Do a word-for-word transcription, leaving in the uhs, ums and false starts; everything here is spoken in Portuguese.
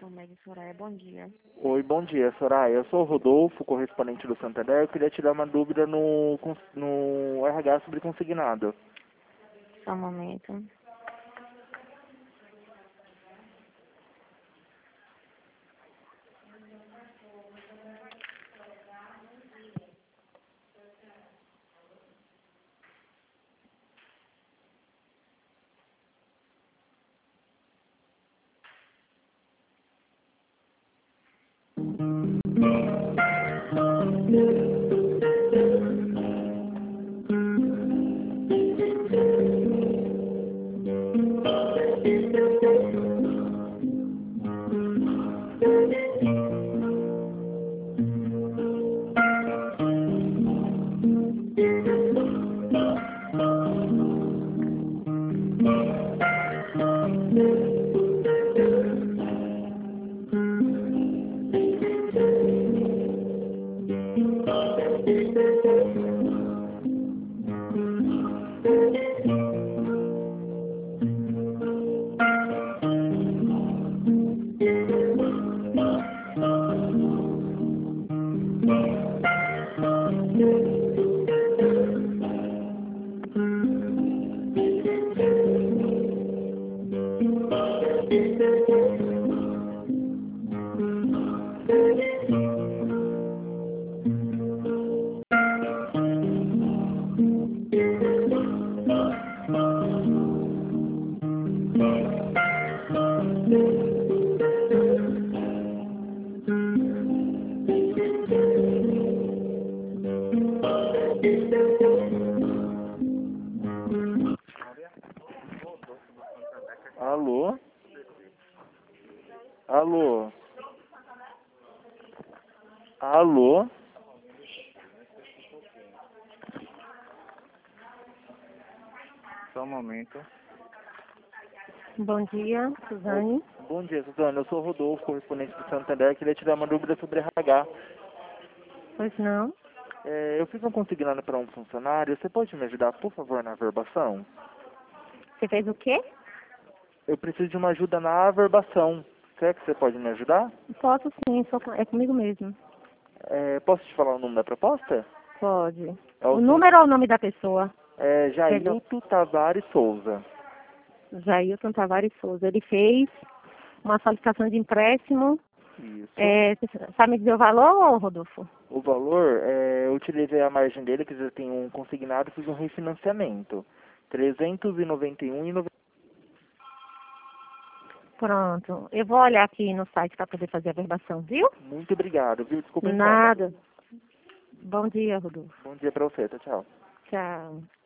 Médio Soraya, bom dia. Oi, bom dia, Soraya. Eu sou o Rodolfo, correspondente do Santander. Eu queria tirar uma dúvida no, cons- no R H sobre consignado. Só um momento. Alô? Alô? Alô? Só um momento. Bom dia, Suzane. Bom dia, Suzana. Eu sou o Rodolfo, correspondente do Santander. Eu queria tirar uma dúvida sobre R H. Pois não? É, eu fiz um consignado para um funcionário. Você pode me ajudar, por favor, na averbação? Você fez o quê? Eu preciso de uma ajuda na averbação. Será que você pode me ajudar? Posso sim, sou com- é comigo mesmo. É, posso te falar o nome da proposta? Pode. É O o número ou o nome da pessoa? é, Perdão. Jailton Tavares Souza. Jailton Tavares Souza. Ele fez uma solicitação de empréstimo. Isso. É, você sabe me dizer o valor, Rodolfo? O valor, é, eu utilizei a margem dele, que já tem um consignado, fiz um refinanciamento. trezentos e noventa e um reais e noventa. Pronto. Eu vou olhar aqui no site para poder fazer a verbação, viu? Muito obrigado, viu? Desculpa a incômodo. Nada. Bom dia, Rodolfo. Bom dia pra você, tá? Tchau. Tchau.